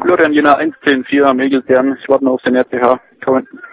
Florian Jena 110-4, Megelstern. Ich warte noch auf den RCH. Kommen.